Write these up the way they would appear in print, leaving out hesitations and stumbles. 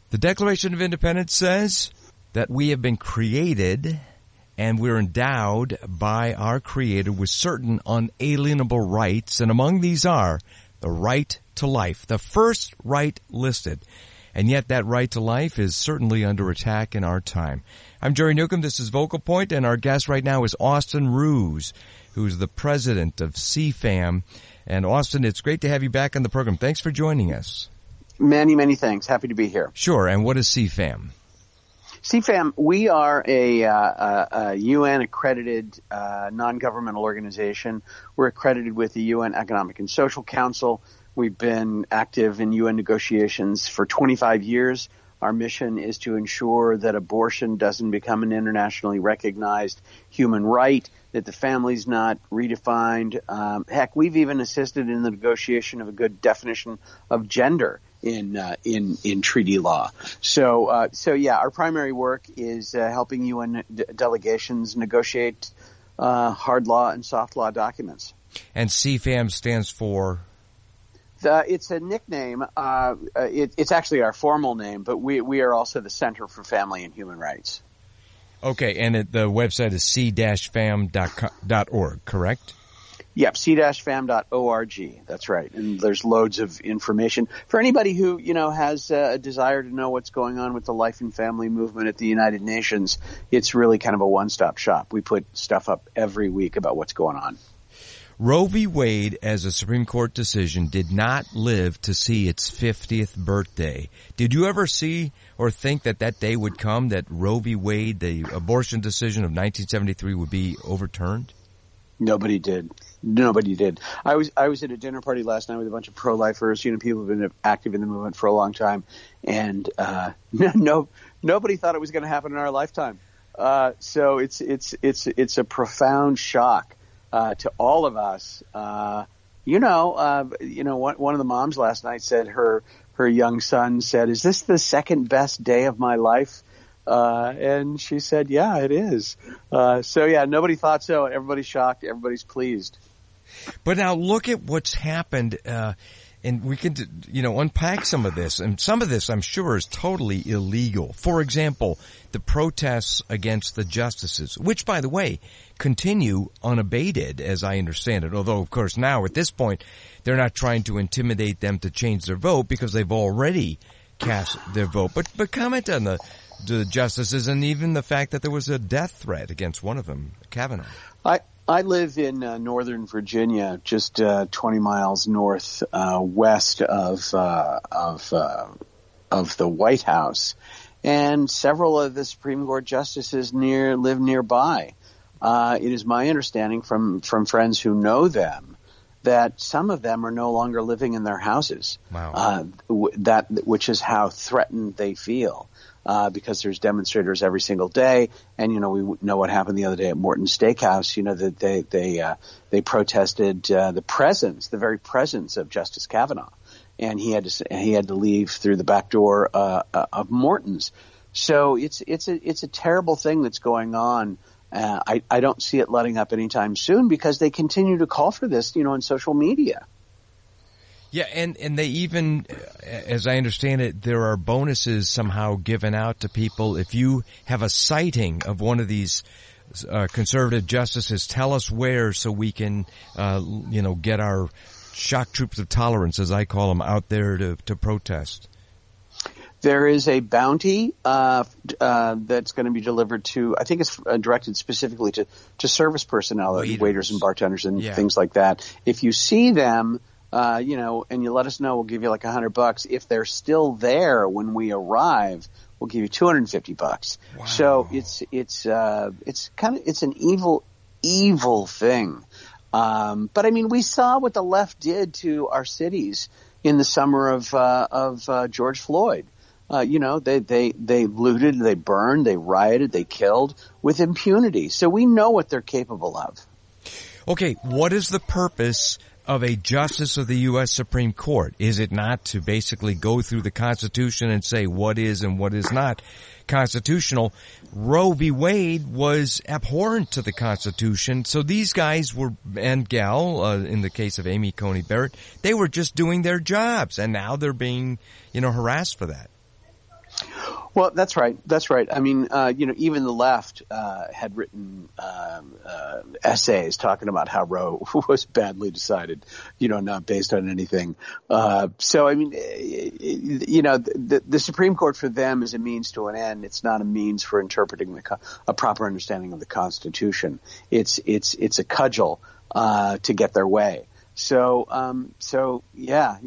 The Declaration of Independence says that we have been created and we're endowed by our Creator with certain unalienable rights, and among these are the right to life, the first right listed. And yet that right to life is certainly under attack in our time. I'm Jerry Newcomb. This is Vocal Point, and our guest right now is Austin Ruse, who's the president of CFAM. And Austin, it's great to have you back on the program. Thanks for joining us. Many, many thanks. Happy to be here. Sure. And what is CFAM? CFAM, we are a UN-accredited non-governmental organization. We're accredited with the UN Economic and Social Council. We've been active in UN negotiations for 25 years. Our mission is to ensure that abortion doesn't become an internationally recognized human right, that the family's not redefined. Heck, we've even assisted in the negotiation of a good definition of gender in treaty law. So yeah, our primary work is helping UN delegations negotiate hard law and soft law documents. And CFAM stands for? It's a nickname. It's actually our formal name, but we are also the Center for Family and Human Rights. Okay, and the website is c-fam.org, correct? Yep, c-fam.org. That's right. And there's loads of information for anybody who, has a desire to know what's going on with the life and family movement at the United Nations. It's really kind of a one-stop shop. We put stuff up every week about what's going on. Roe v. Wade, as a Supreme Court decision, did not live to see its 50th birthday. Did you ever see or think that day would come, that Roe v. Wade, the abortion decision of 1973, would be overturned? Nobody did. I was at a dinner party last night with a bunch of pro-lifers, people who've been active in the movement for a long time, and nobody thought it was going to happen in our lifetime. So it's a profound shock to all of us. One of the moms last night said her young son said, "Is this the second best day of my life?" And she said, "Yeah, it is." So yeah, nobody thought so. Everybody's shocked. Everybody's pleased. But now look at what's happened, and we can, unpack some of this. And some of this, I'm sure, is totally illegal. For example, the protests against the justices, which, by the way, continue unabated, as I understand it. Although, of course, now at this point, they're not trying to intimidate them to change their vote because they've already cast their vote. But comment on the justices and even the fact that there was a death threat against one of them, Kavanaugh. I live in Northern Virginia, just 20 miles north west of the White House, and several of the Supreme Court justices live nearby. It is my understanding from friends who know them that some of them are no longer living in their houses. Wow. Which is how threatened they feel. Because there's demonstrators every single day, and we know what happened the other day at Morton's Steakhouse. That they protested the very presence of Justice Kavanaugh, and he had to leave through the back door of Morton's. So it's a terrible thing that's going on. I don't see it letting up anytime soon because they continue to call for this, on social media. Yeah, and they even, as I understand it, there are bonuses somehow given out to people. If you have a sighting of one of these conservative justices, tell us where so we can, get our shock troops of tolerance, as I call them, out there to protest. There is a bounty that's going to be delivered to, I think it's directed specifically to service personnel, waiters and bartenders and things like that. If you see them, and you let us know, we'll give you like $100. If they're still there when we arrive, we'll give you $250. Wow. So it's an evil thing. But I mean, we saw what the left did to our cities in the summer of George Floyd. They looted, they burned, they rioted, they killed with impunity. So we know what they're capable of. Okay, what is the purpose of a justice of the U.S. Supreme Court? Is it not to basically go through the Constitution and say what is and what is not constitutional? Roe v. Wade was abhorrent to the Constitution, so these guys were, and gal, in the case of Amy Coney Barrett, they were just doing their jobs, and now they're being, harassed for that. Well, that's right. That's right. I mean, even the left had written essays talking about how Roe was badly decided, not based on anything. So, I mean, the Supreme Court for them is a means to an end. It's not a means for interpreting a proper understanding of the Constitution. It's a cudgel to get their way. So yeah,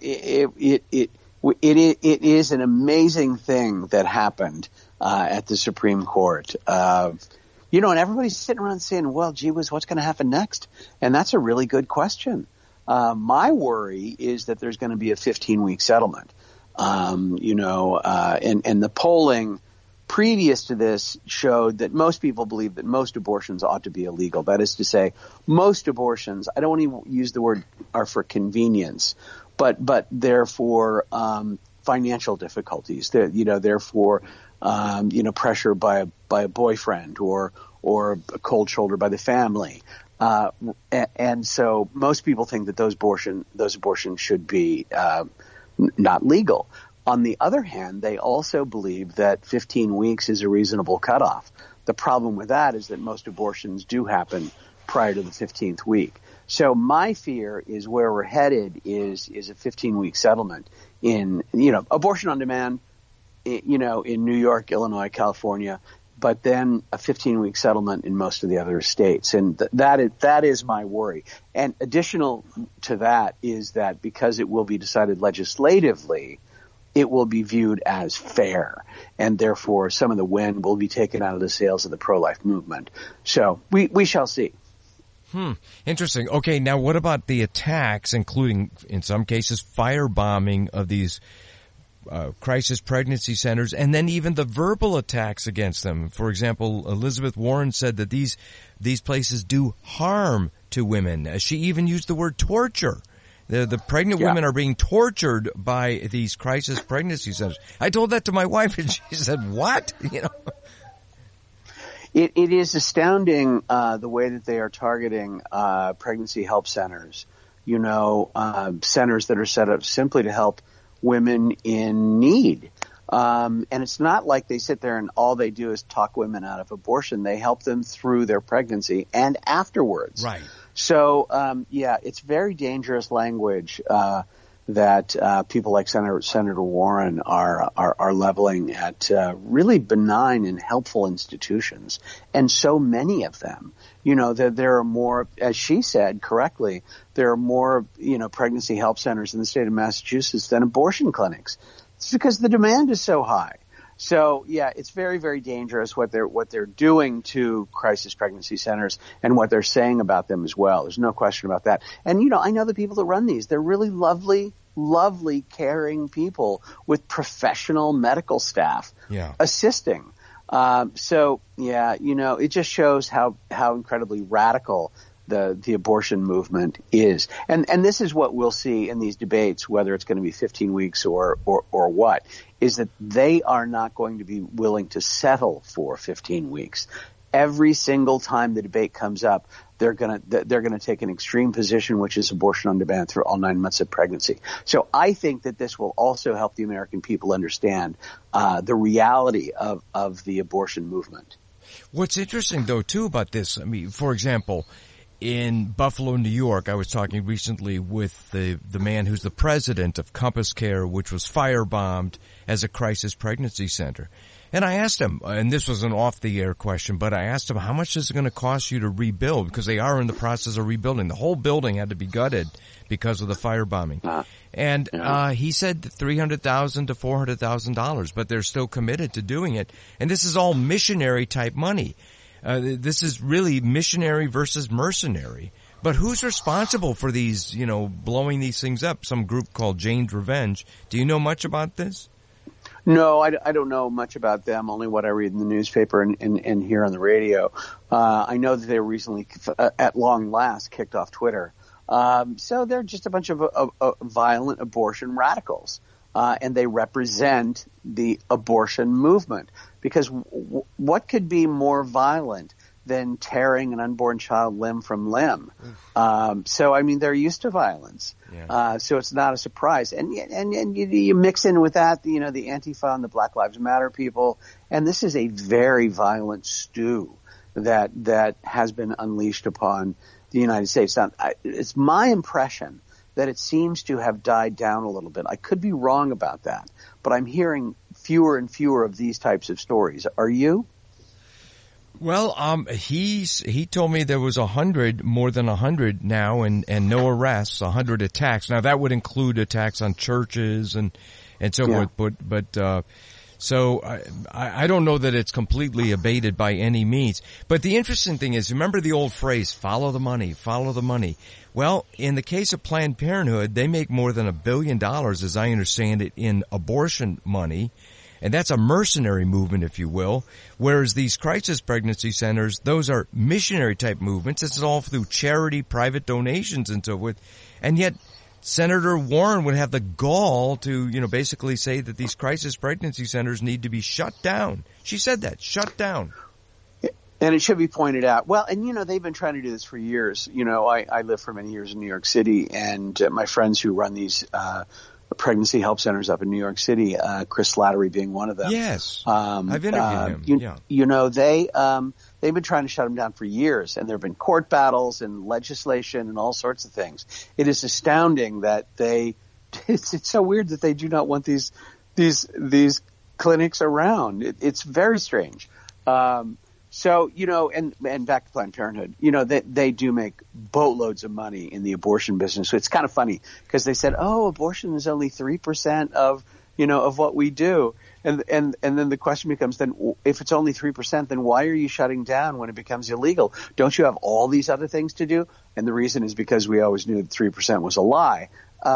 it is an amazing thing that happened at the Supreme Court. And everybody's sitting around saying, well, gee whiz, what's going to happen next? And that's a really good question. My worry is that there's going to be a 15-week settlement. And the polling previous to this showed that most people believe that most abortions ought to be illegal. That is to say, most abortions, I don't want to use the word, are for convenience, but they're for financial difficulties. They're for pressure by a boyfriend or a cold shoulder by the family. And so most people think that those abortions should be not legal. On the other hand, they also believe that 15 weeks is a reasonable cutoff. The problem with that is that most abortions do happen prior to the 15th week. So my fear is where we're headed is a 15-week settlement in, abortion on demand, in New York, Illinois, California, but then a 15-week settlement in most of the other states. And that is my worry. And additional to that is that because it will be decided legislatively, it will be viewed as fair, and therefore some of the wind will be taken out of the sails of the pro-life movement. So we shall see. Interesting. Okay, now what about the attacks, including, in some cases, firebombing of these crisis pregnancy centers, and then even the verbal attacks against them? For example, Elizabeth Warren said that these places do harm to women. She even used the word torture. The pregnant women are being tortured by these crisis pregnancy centers. I told that to my wife, and she said, "What?" It is astounding the way that they are targeting pregnancy help centers. Centers that are set up simply to help women in need. And it's not like they sit there and all they do is talk women out of abortion. They help them through their pregnancy and afterwards. Right. So, it's very dangerous language that people like Senator Warren are leveling at really benign and helpful institutions, and so many of them. There are more, as she said correctly, there are more pregnancy help centers in the state of Massachusetts than abortion clinics. It's because the demand is so high. So it's very, very dangerous what they're doing to crisis pregnancy centers and what they're saying about them as well. There's no question about that. And I know the people that run these. They're really lovely, caring people with professional medical staff assisting. It just shows how incredibly radical the abortion movement is. And this is what we'll see in these debates, whether it's going to be 15 weeks or what, is that they are not going to be willing to settle for 15 weeks. Every single time the debate comes up, they're going to take an extreme position, which is abortion on demand through all 9 months of pregnancy. So I think that this will also help the American people understand the reality of the abortion movement. What's interesting, though, too, about this, I mean, for example, in Buffalo, New York, I was talking recently with the man who's the president of Compass Care, which was firebombed as a crisis pregnancy center. And I asked him, and this was an off-the-air question, but I asked him, how much is it going to cost you to rebuild? Because they are in the process of rebuilding. The whole building had to be gutted because of the firebombing. And he said $300,000 to $400,000, but they're still committed to doing it. And this is all missionary-type money. This is really missionary versus mercenary. But who's responsible for these, blowing these things up? Some group called Jane's Revenge. Do you know much about this? No, I don't know much about them, only what I read in the newspaper and hear on the radio. I know that they were recently, at long last, kicked off Twitter. So they're just a bunch of violent abortion radicals. And they represent the abortion movement. Because what could be more violent than tearing an unborn child limb from limb. So, I mean, they're used to violence. Yeah. So it's not a surprise. And you mix in with that, the Antifa and the Black Lives Matter people. And this is a very violent stew that has been unleashed upon the United States. Now, it's my impression that it seems to have died down a little bit. I could be wrong about that, but I'm hearing fewer and fewer of these types of stories. Are you? Well, he told me there was more than 100 now and no arrests, 100 attacks. Now that would include attacks on churches and so forth, but so I don't know that it's completely abated by any means. But the interesting thing is, remember the old phrase, follow the money, follow the money. Well, in the case of Planned Parenthood, they make more than $1 billion, as I understand it, in abortion money. And that's a mercenary movement, if you will. Whereas these crisis pregnancy centers, those are missionary type movements. This is all through charity, private donations and so forth. And yet Senator Warren would have the gall to, basically say that these crisis pregnancy centers need to be shut down. She said that, shut down. And it should be pointed out. Well, and they've been trying to do this for years. I lived for many years in New York City, and my friends who run these pregnancy help centers up in New York City, Chris Slattery being one of them. Yes, I've interviewed him. They've been trying to shut them down for years, and there have been court battles and legislation and all sorts of things. It is astounding that it's so weird that they do not want these clinics around. It's very strange. So, and back to Planned Parenthood, they do make boatloads of money in the abortion business. So it's kind of funny because they said, abortion is only 3% of what we do. And then the question becomes, then if it's only 3%, then why are you shutting down when it becomes illegal? Don't you have all these other things to do? And the reason is because we always knew that 3% was a lie.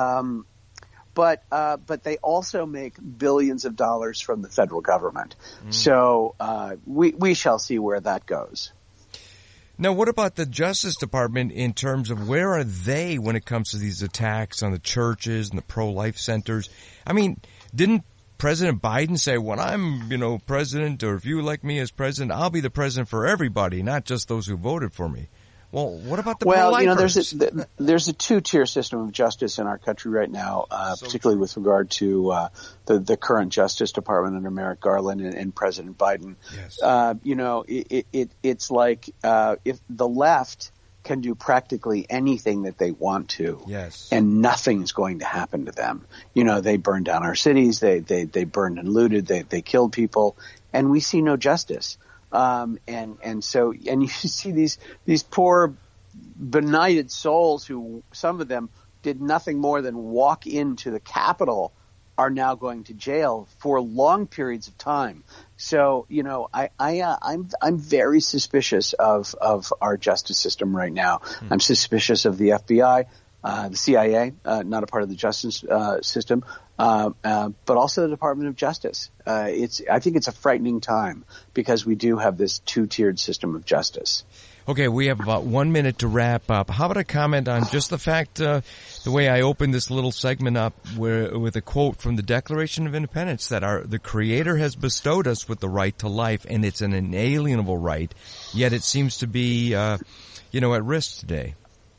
But they also make billions of dollars from the federal government. So we shall see where that goes. Now, what about the Justice Department in terms of where are they when it comes to these attacks on the churches and the pro-life centers? I mean, didn't President Biden say, when I'm, president, or if you elect me as president, I'll be the president for everybody, not just those who voted for me? Well, what about the pro-lifers? There's a two-tier system of justice in our country right now, particularly with regard to the current Justice Department under Merrick Garland and President Biden. Yes. It's like if the left can do practically anything that they want to, yes, and nothing's going to happen to them. They burned down our cities, they burned and looted, they killed people, and we see no justice. And so you see these poor benighted souls who, some of them did nothing more than walk into the Capitol, are now going to jail for long periods of time. So, I'm very suspicious of our justice system right now. I'm suspicious of the FBI, the CIA, not a part of the justice system, but also the Department of Justice. I think it's a frightening time because we do have this two-tiered system of justice. Okay, we have about 1 minute to wrap up. How about a comment on just the fact, the way I opened this little segment up with a quote from the Declaration of Independence that the Creator has bestowed us with the right to life, and it's an inalienable right, yet it seems to be, at risk today.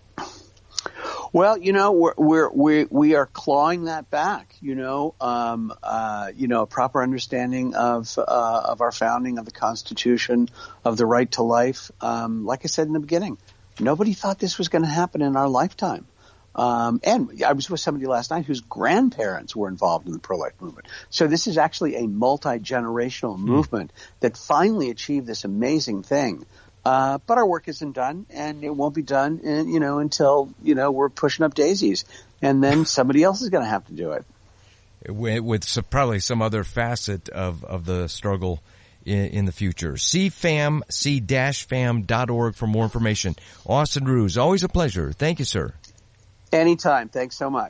Well, we are clawing that back. A proper understanding of our founding, of the Constitution, of the right to life. Like I said in the beginning, nobody thought this was going to happen in our lifetime. And I was with somebody last night whose grandparents were involved in the pro-life movement. So this is actually a multi-generational movement that finally achieved this amazing thing. But our work isn't done, and it won't be done, until, we're pushing up daisies. And then somebody else is going to have to do it. With probably some other facet of the struggle in the future. c-fam.org for more information. Austin Ruse, always a pleasure. Thank you, sir. Anytime. Thanks so much.